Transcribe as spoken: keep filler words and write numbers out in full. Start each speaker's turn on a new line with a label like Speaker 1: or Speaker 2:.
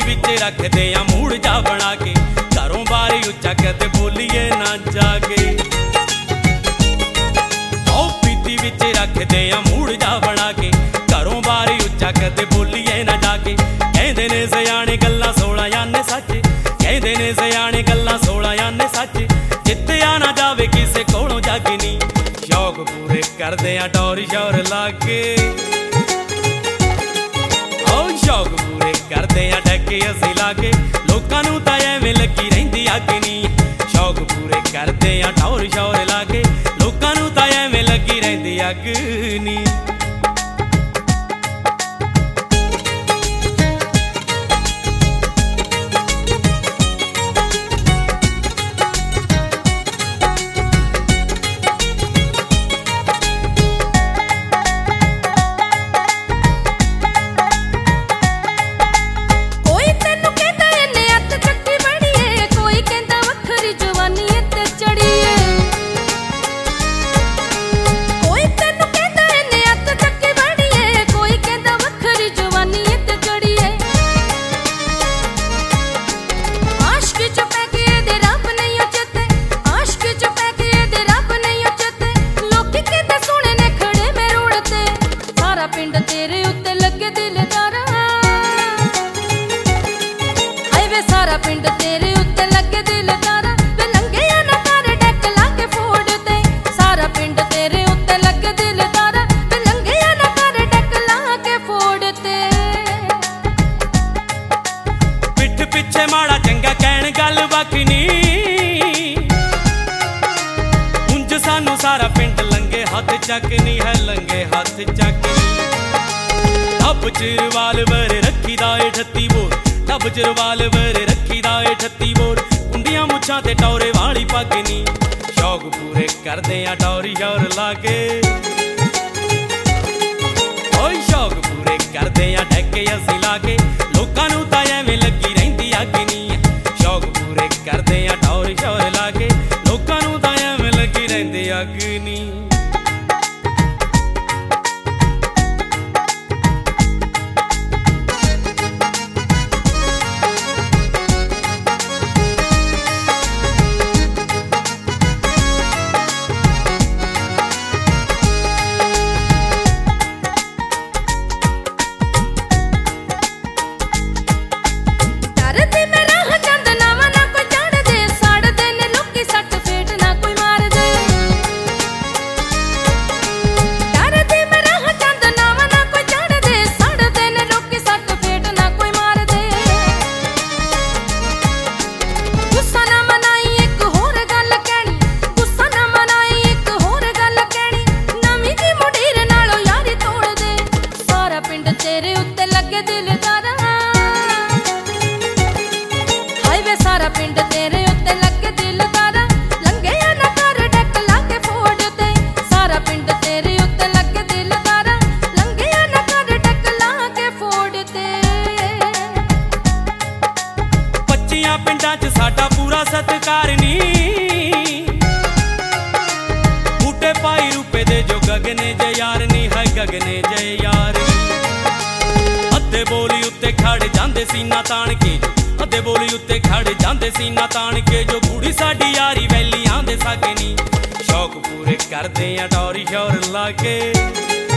Speaker 1: विच रखदे आ मूड जा बना के, घरों बारी उच्चा कहते बोलीए ना जाके। ओ पीती विच रखदे आ मूड जा बना के, घरों बारी उच्चा कहते बोलीए ना जाके। कहंदे ने सियाणे गल्लां सोलह याने सच, कहंदे ने सियाणे गल्लां सोलह याने सच, जित्तिया ना जावे किसे कोलों जग नी। शौक पूरे करदे आ टौर शौर लाके, ओ शौक पूरे करदे आ डके असीं लाके, लोकां नूं तां एवें लगी रहिंदी अग नी। शौक पूरे करदे आ टौर शौर लाके, लोकां नूं तां एवें लगी रहिंदी अग नी। सारा पिंड लंगे हाथ चकनी है, लंगे हाथ चकनी। टब चिरवाल वर रखी दाए ठत्ती बोर, टब चिरवाल वर रखी दाए ठत्ती बोर, कुंडियां मुछां ते टौरे वाली पगनी। शौक पूरे करदे आ टौरी शौर लाके, ओए शौक पूरे करदे आ डके असीं लाके, लोकां नूं तां एवें लगी रहिंदी अग नी। शौक पूरे करदे आ टौर शौर लाके, लोकां नूं तां एवें लगी रहिंदी अग नी। पिंडां च साडा पूरा सत्कार नी, बूटे पाई रूपे दे जो गगने जय यार नी है, गगने जय यार नी। अद्धे बोली उत्ते खड़ जांदे सीना ताण के, अद्धे बोली उत्ते खड़ जांदे सीना ताण के, जो बूढ़ी साडी यारी वैलियां दे सग नी। शौक पूरे करदे आ टौरी शौर लाके,